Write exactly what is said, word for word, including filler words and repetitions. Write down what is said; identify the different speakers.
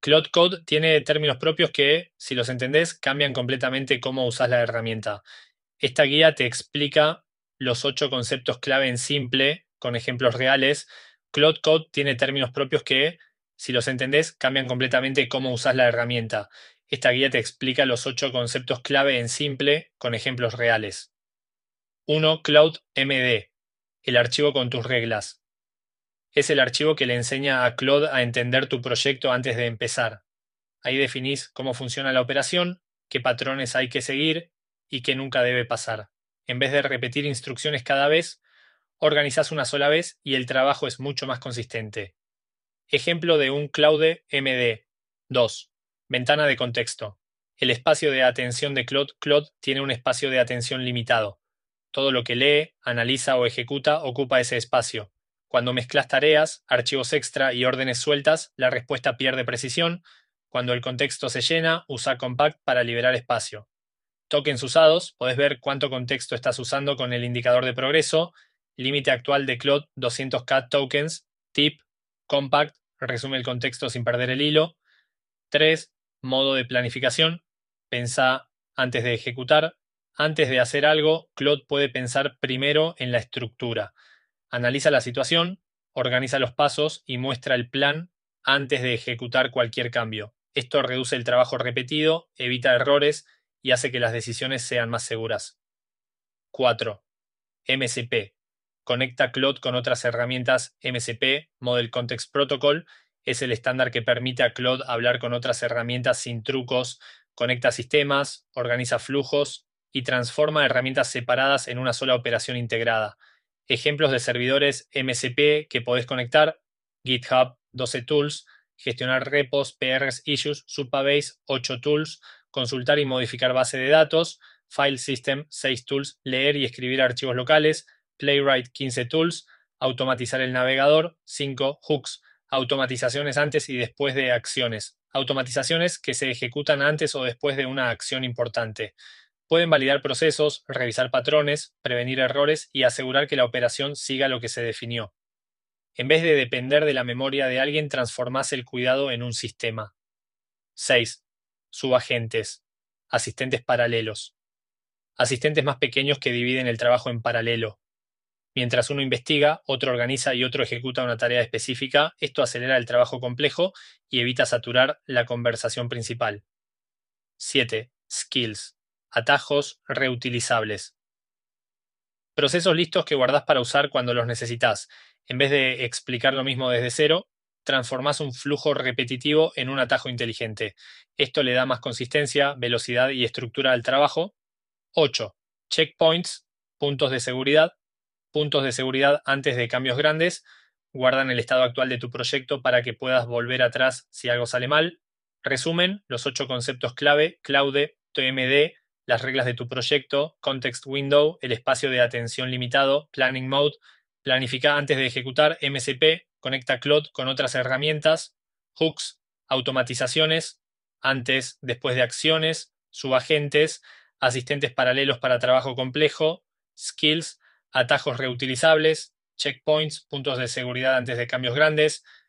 Speaker 1: Claude Code tiene términos propios que, si los entendés, cambian completamente cómo usás la herramienta. Esta guía te explica los ocho conceptos clave en simple, con ejemplos reales. Claude Code tiene términos propios que, si los entendés, cambian completamente cómo usás la herramienta. Esta guía te explica los ocho conceptos clave en simple, con ejemplos reales. uno. Cloud M D, el archivo con tus reglas. Es el archivo que le enseña a Claude a entender tu proyecto antes de empezar. Ahí definís cómo funciona la operación, qué patrones hay que seguir y qué nunca debe pasar. En vez de repetir instrucciones cada vez, organizás una sola vez y el trabajo es mucho más consistente. Ejemplo de un Claude M D. dos. Ventana de contexto. El espacio de atención de Claude Claude tiene un espacio de atención limitado. Todo lo que lee, analiza o ejecuta ocupa ese espacio. Cuando mezclas tareas, archivos extra y órdenes sueltas, la respuesta pierde precisión. Cuando el contexto se llena, usa compact para liberar espacio. Tokens usados, podés ver cuánto contexto estás usando con el indicador de progreso. Límite actual de Claude doscientos K tokens. Tip, compact, resume el contexto sin perder el hilo. tres. Modo de planificación. Pensá antes de ejecutar. Antes de hacer algo, Claude puede pensar primero en la estructura. Analiza la situación, organiza los pasos y muestra el plan antes de ejecutar cualquier cambio. Esto reduce el trabajo repetido, evita errores y hace que las decisiones sean más seguras. cuatro. M C P. Conecta Claude con otras herramientas M C P, Model Context Protocol. Es el estándar que permite a Claude hablar con otras herramientas sin trucos, conecta sistemas, organiza flujos y transforma herramientas separadas en una sola operación integrada. Ejemplos de servidores M C P que podés conectar: GitHub, doce tools, gestionar repos, P Rs, issues, Supabase, ocho tools, consultar y modificar base de datos, File System, seis tools, leer y escribir archivos locales, Playwright, quince tools, automatizar el navegador, cinco hooks, automatizaciones antes y después de acciones, automatizaciones que se ejecutan antes o después de una acción importante. Pueden validar procesos, revisar patrones, prevenir errores y asegurar que la operación siga lo que se definió. En vez de depender de la memoria de alguien, transformás el cuidado en un sistema. seis. Subagentes. Asistentes paralelos. Asistentes más pequeños que dividen el trabajo en paralelo. Mientras uno investiga, otro organiza y otro ejecuta una tarea específica. Esto acelera el trabajo complejo y evita saturar la conversación principal. siete. Skills. Atajos reutilizables. Procesos listos que guardás para usar cuando los necesitas. En vez de explicar lo mismo desde cero, transformás un flujo repetitivo en un atajo inteligente. Esto le da más consistencia, velocidad y estructura al trabajo. ocho. Checkpoints, puntos de seguridad. Puntos de seguridad antes de cambios grandes. Guardan el estado actual de tu proyecto para que puedas volver atrás si algo sale mal. Resumen, los ocho conceptos clave: Claude, T M D, las reglas de tu proyecto, Context Window, el espacio de atención limitado, Planning Mode, planifica antes de ejecutar, M C P, conecta Claude con otras herramientas, hooks, automatizaciones, antes, después de acciones, subagentes, asistentes paralelos para trabajo complejo, skills, atajos reutilizables, checkpoints, puntos de seguridad antes de cambios grandes,